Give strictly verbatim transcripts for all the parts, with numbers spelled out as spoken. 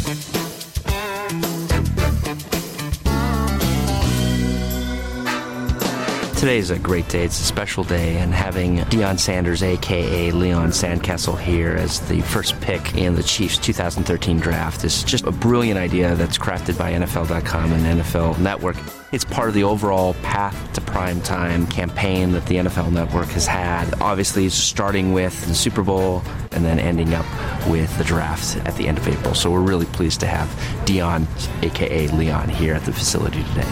Today is a great day. It's a special day, and having Deion Sanders, a k a. Leon Sandcastle, here as the first pick in the Chiefs' two thousand thirteen draft is just a brilliant idea that's crafted by N F L dot com and N F L Network. It's part of the overall Path to Prime Time campaign that the N F L Network has had. Obviously, starting with the Super Bowl and then ending up with the draft at the end of April. So we're really pleased to have Deion, a k a. Leon, here at the facility today.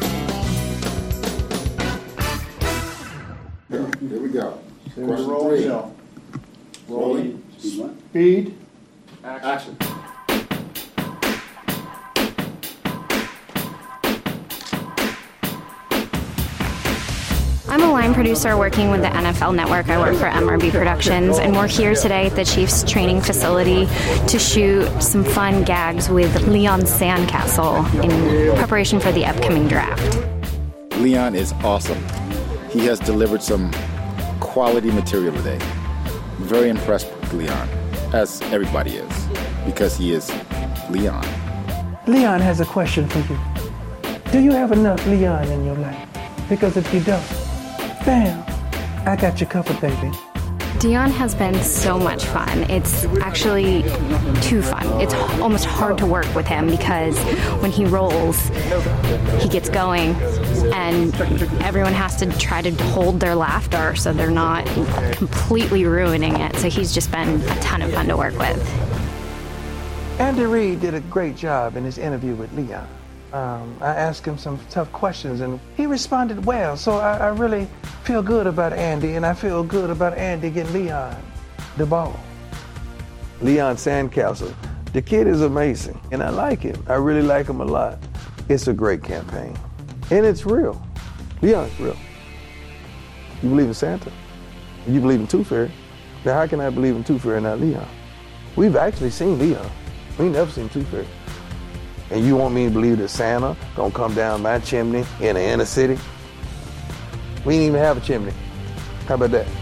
Here we go. Question roll, three. Rolling. Rolling. Speed. Action. I'm a line producer working with the N F L Network. I work for M R B Productions, and we're here today at the Chiefs training facility to shoot some fun gags with Leon Sandcastle in preparation for the upcoming draft. Leon is awesome. He has delivered some quality material today. Very impressed with Leon, as everybody is, because he is Leon. Leon has a question for you. Do you have enough Leon in your life? Because if you don't, bam, I got you covered, baby. Deion has been so much fun. It's actually too fun. It's almost hard to work with him because when he rolls, he gets going, and everyone has to try to hold their laughter so they're not completely ruining it. So he's just been a ton of fun to work with. Andy Reid did a great job in his interview with Leon. Um, I asked him some tough questions, and he responded well. So I, I really feel good about Andy, and I feel good about Andy getting Leon the ball. Leon Sandcastle, the kid is amazing, and I like him. I really like him a lot. It's a great campaign, and it's real. Leon's real. You believe in Santa? You believe in Tooth Fairy? Now how can I believe in Tooth Fairy and not Leon? We've actually seen Leon. We never seen Tooth Fairy. And you want me to believe that Santa gonna come down my chimney in the inner city? We didn't even have a chimney. How about that?